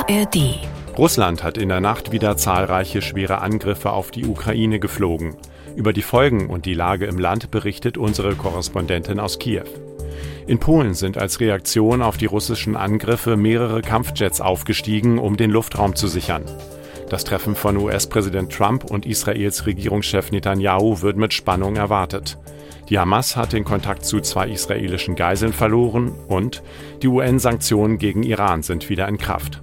ARD. Russland hat in der Nacht wieder zahlreiche schwere Angriffe auf die Ukraine geflogen. Über die Folgen und die Lage im Land berichtet unsere Korrespondentin aus Kiew. In Polen sind als Reaktion auf die russischen Angriffe mehrere Kampfjets aufgestiegen, um den Luftraum zu sichern. Das Treffen von US-Präsident Trump und Israels Regierungschef Netanyahu wird mit Spannung erwartet. Die Hamas hat den Kontakt zu 2 israelischen Geiseln verloren und die UN-Sanktionen gegen Iran sind wieder in Kraft.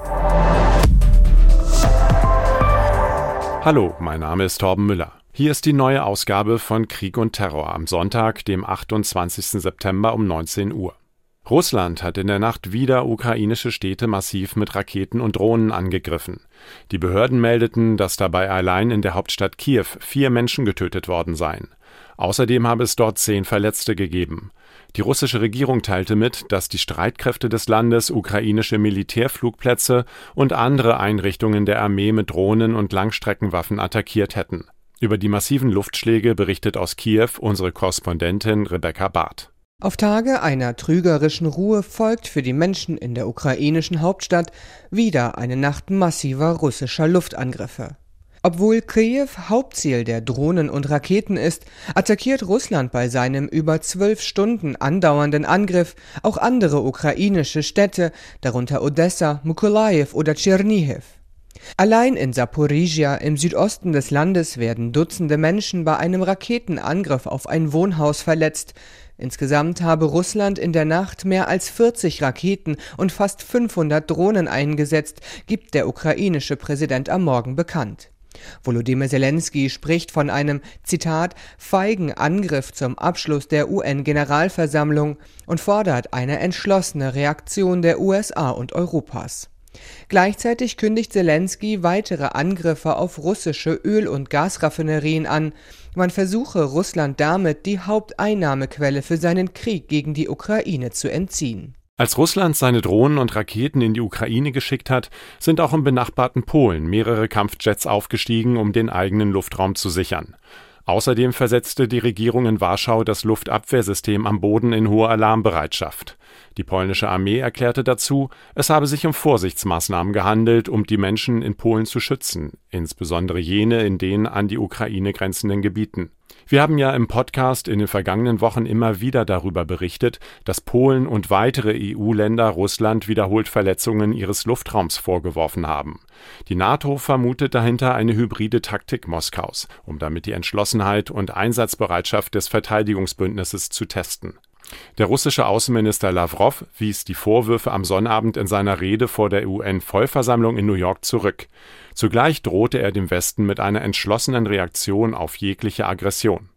Hallo, mein Name ist Torben Müller. Hier ist die neue Ausgabe von Krieg und Terror am Sonntag, dem 28. September um 19 Uhr. Russland hat in der Nacht wieder ukrainische Städte massiv mit Raketen und Drohnen angegriffen. Die Behörden meldeten, dass dabei allein in der Hauptstadt Kiew 4 Menschen getötet worden seien. Außerdem habe es dort 10 Verletzte gegeben. Die russische Regierung teilte mit, dass die Streitkräfte des Landes ukrainische Militärflugplätze und andere Einrichtungen der Armee mit Drohnen und Langstreckenwaffen attackiert hätten. Über die massiven Luftschläge berichtet aus Kiew unsere Korrespondentin Rebecca Barth. Auf Tage einer trügerischen Ruhe folgt für die Menschen in der ukrainischen Hauptstadt wieder eine Nacht massiver russischer Luftangriffe. Obwohl Kiew Hauptziel der Drohnen und Raketen ist, attackiert Russland bei seinem über 12 Stunden andauernden Angriff auch andere ukrainische Städte, darunter Odessa, Mykolajiw oder Tschernihiw. Allein in Saporizhia im Südosten des Landes werden Dutzende Menschen bei einem Raketenangriff auf ein Wohnhaus verletzt. Insgesamt habe Russland in der Nacht mehr als 40 Raketen und fast 500 Drohnen eingesetzt, gibt der ukrainische Präsident am Morgen bekannt. Volodymyr Zelensky spricht von einem, Zitat, feigen Angriff zum Abschluss der UN-Generalversammlung und fordert eine entschlossene Reaktion der USA und Europas. Gleichzeitig kündigt Zelensky weitere Angriffe auf russische Öl- und Gasraffinerien an. Man versuche Russland damit die Haupteinnahmequelle für seinen Krieg gegen die Ukraine zu entziehen. Als Russland seine Drohnen und Raketen in die Ukraine geschickt hat, sind auch im benachbarten Polen mehrere Kampfjets aufgestiegen, um den eigenen Luftraum zu sichern. Außerdem versetzte die Regierung in Warschau das Luftabwehrsystem am Boden in hohe Alarmbereitschaft. Die polnische Armee erklärte dazu, es habe sich um Vorsichtsmaßnahmen gehandelt, um die Menschen in Polen zu schützen, insbesondere jene in den an die Ukraine grenzenden Gebieten. Wir haben ja im Podcast in den vergangenen Wochen immer wieder darüber berichtet, dass Polen und weitere EU-Länder Russland wiederholt Verletzungen ihres Luftraums vorgeworfen haben. Die NATO vermutet dahinter eine hybride Taktik Moskaus, um damit die Entschlossenheit und Einsatzbereitschaft des Verteidigungsbündnisses zu testen. Der russische Außenminister Lawrow wies die Vorwürfe am Sonnabend in seiner Rede vor der UN-Vollversammlung in New York zurück. Zugleich drohte er dem Westen mit einer entschlossenen Reaktion auf jegliche Aggression.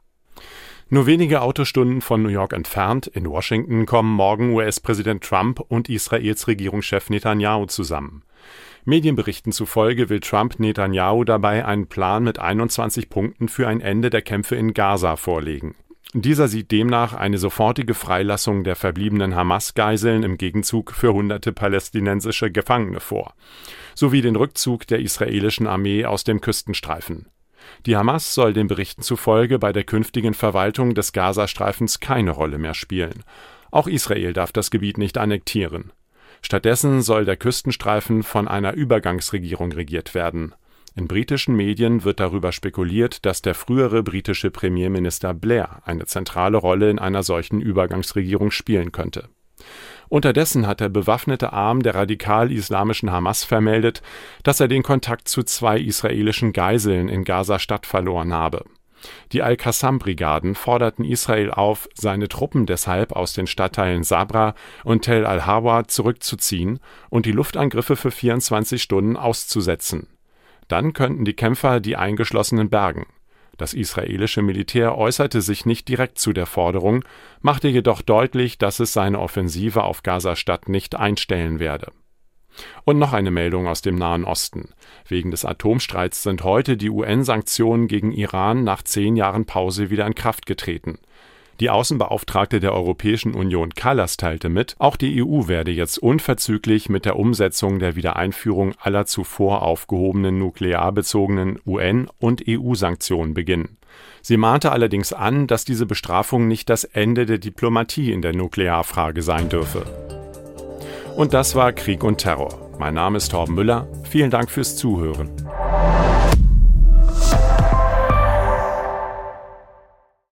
Nur wenige Autostunden von New York entfernt, in Washington, kommen morgen US-Präsident Trump und Israels Regierungschef Netanyahu zusammen. Medienberichten zufolge will Trump Netanyahu dabei einen Plan mit 21 Punkten für ein Ende der Kämpfe in Gaza vorlegen. Dieser sieht demnach eine sofortige Freilassung der verbliebenen Hamas-Geiseln im Gegenzug für hunderte palästinensische Gefangene vor, sowie den Rückzug der israelischen Armee aus dem Küstenstreifen. Die Hamas soll den Berichten zufolge bei der künftigen Verwaltung des Gazastreifens keine Rolle mehr spielen. Auch Israel darf das Gebiet nicht annektieren. Stattdessen soll der Küstenstreifen von einer Übergangsregierung regiert werden. In britischen Medien wird darüber spekuliert, dass der frühere britische Premierminister Blair eine zentrale Rolle in einer solchen Übergangsregierung spielen könnte. Unterdessen hat der bewaffnete Arm der radikal-islamischen Hamas vermeldet, dass er den Kontakt zu 2 israelischen Geiseln in Gaza-Stadt verloren habe. Die Al-Qassam-Brigaden forderten Israel auf, seine Truppen deshalb aus den Stadtteilen Sabra und Tel al-Hawa zurückzuziehen und die Luftangriffe für 24 Stunden auszusetzen. Dann könnten die Kämpfer die Eingeschlossenen bergen. Das israelische Militär äußerte sich nicht direkt zu der Forderung, machte jedoch deutlich, dass es seine Offensive auf Gaza-Stadt nicht einstellen werde. Und noch eine Meldung aus dem Nahen Osten. Wegen des Atomstreits sind heute die UN-Sanktionen gegen Iran nach 10 Jahren Pause wieder in Kraft getreten. Die Außenbeauftragte der Europäischen Union Kallas teilte mit, auch die EU werde jetzt unverzüglich mit der Umsetzung der Wiedereinführung aller zuvor aufgehobenen nuklearbezogenen UN- und EU-Sanktionen beginnen. Sie mahnte allerdings an, dass diese Bestrafung nicht das Ende der Diplomatie in der Nuklearfrage sein dürfe. Und das war Krieg und Terror. Mein Name ist Torben Müller. Vielen Dank fürs Zuhören.